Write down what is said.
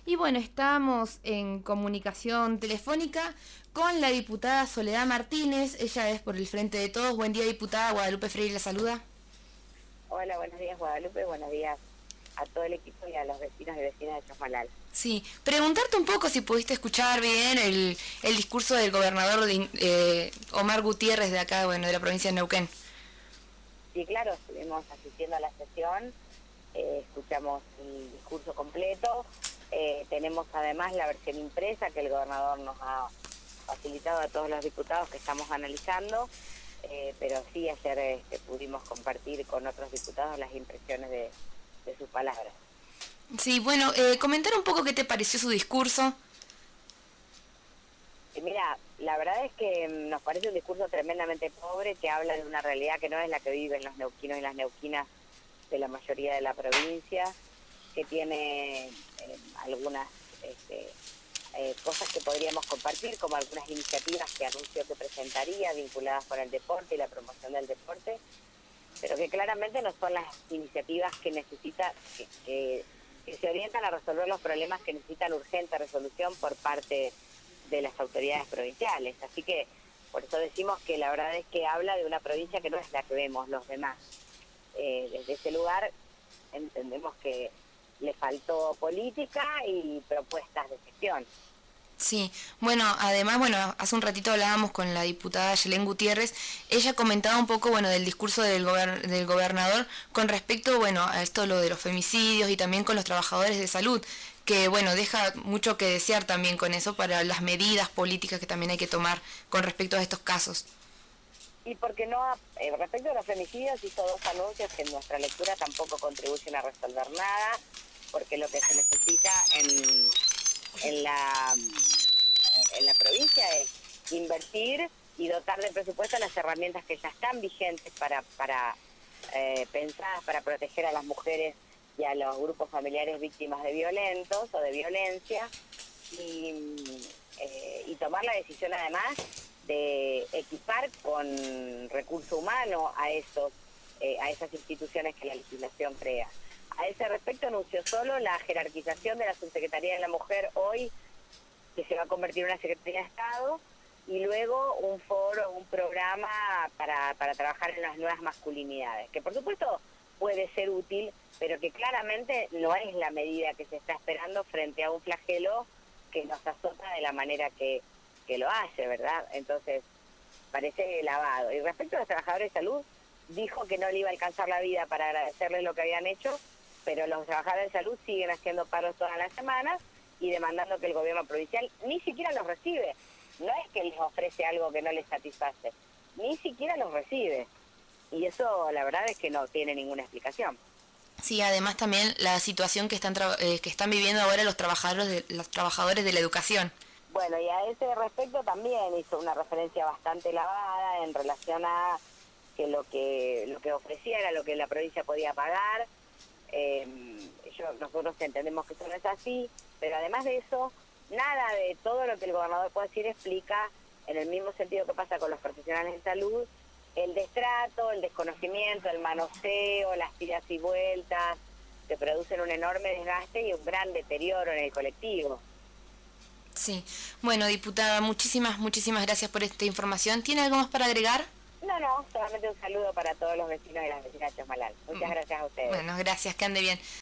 Y bueno, estamos en comunicación telefónica con la diputada Soledad Martínez. Ella es por el Frente de Todos. Buen día, diputada. Guadalupe Freire la saluda. Hola, buenos días Guadalupe, buenos días a todo el equipo y a los vecinos y vecinas de Chosmalal. Sí, preguntarte un poco si pudiste escuchar bien el discurso del gobernador Omar Gutiérrez de acá, bueno, de la provincia de Neuquén. Sí, claro, estuvimos asistiendo a la sesión, escuchamos el discurso completo, tenemos además la versión impresa que el gobernador nos ha facilitado a todos los diputados que estamos analizando, pero sí ayer pudimos compartir con otros diputados las impresiones de sus palabras. Sí, bueno, comentar un poco qué te pareció su discurso. Mira, la verdad es que nos parece un discurso tremendamente pobre que habla de una realidad que no es la que viven los neuquinos y las neuquinas de la mayoría de la provincia, que tiene algunas cosas que podríamos compartir, como algunas iniciativas que anunció que presentaría vinculadas con el deporte y la promoción del deporte, pero que claramente no son las iniciativas que necesita, que se orientan a resolver los problemas que necesitan urgente resolución por parte de las autoridades provinciales. Así que por eso decimos que la verdad es que habla de una provincia que no es la que vemos los demás. Desde ese lugar entendemos que le faltó política y propuestas de gestión. Sí, bueno, además, bueno, hace un ratito hablábamos con la diputada Yelén Gutiérrez. Ella comentaba un poco, bueno, del discurso del gobernador con respecto, bueno, a esto lo de los femicidios y también con los trabajadores de salud, que, bueno, deja mucho que desear también con eso para las medidas políticas que también hay que tomar con respecto a estos casos. Y porque no, respecto a los femicidios, hizo dos anuncios que en nuestra lectura tampoco contribuyen a resolver nada, porque lo que se necesita en la provincia es invertir y dotar de presupuesto las herramientas que ya están vigentes para pensadas para proteger a las mujeres y a los grupos familiares víctimas de violentos o de violencia y tomar la decisión además de equipar con recurso humano a esas instituciones que la legislación crea. A ese respecto anunció solo la jerarquización de la Subsecretaría de la Mujer hoy, que se va a convertir en una Secretaría de Estado, y luego un foro, un programa para trabajar en las nuevas masculinidades, que por supuesto puede ser útil, pero que claramente no es la medida que se está esperando frente a un flagelo que nos azota de la manera que lo hace, ¿verdad? Entonces, parece lavado. Y respecto a los trabajadores de salud, dijo que no le iba a alcanzar la vida para agradecerles lo que habían hecho, pero los trabajadores de salud siguen haciendo paros todas las semanas y demandando que el gobierno provincial ni siquiera los recibe. No es que les ofrece algo que no les satisface, ni siquiera los recibe. Y eso la verdad es que no tiene ninguna explicación. Sí, además también la situación que están viviendo ahora los trabajadores de la educación. Bueno, y a ese respecto también hizo una referencia bastante lavada en relación a que lo que ofrecía era lo que la provincia podía pagar. Nosotros entendemos que eso no es así, pero además de eso, nada de todo lo que el gobernador puede decir explica, en el mismo sentido que pasa con los profesionales de salud, el destrato, el desconocimiento, el manoseo, las tiras y vueltas, que producen un enorme desgaste y un gran deterioro en el colectivo. Sí, bueno, diputada, muchísimas gracias por esta información. ¿Tiene algo más para agregar? No, solamente un saludo para todos los vecinos y las vecinas de Chosmalal. Muchas gracias a ustedes. Bueno, gracias, que ande bien.